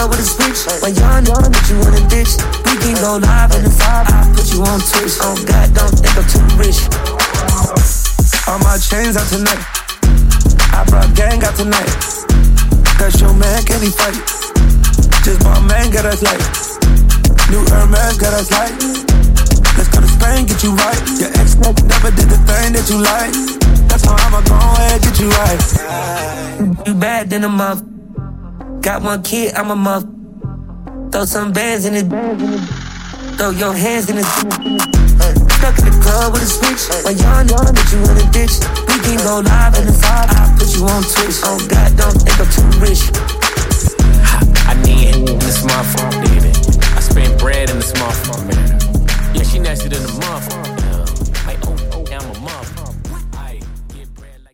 club with a switch. When young, but you want a bitch. We can go live in the vibe. I put you on Twitch. Oh God, don't think I'm too rich. All my chains out tonight. I brought gang out tonight. Cause your man can't he fight. Just my man got us light. New Hermes got us light. Let's go to Spain, get you right. Your ex never did the thing that you like. That's how I'ma go ahead, get you right. You bad than a muff. Got one kid, I'm a muff. Throw some bands in it. Throw your hands in it. Stuck in the club with a switch. When young, but you want a bitch. We can go live in the vibe. I put you on Twitch. Oh God, don't think I'm too rich. I need it in the smartphone.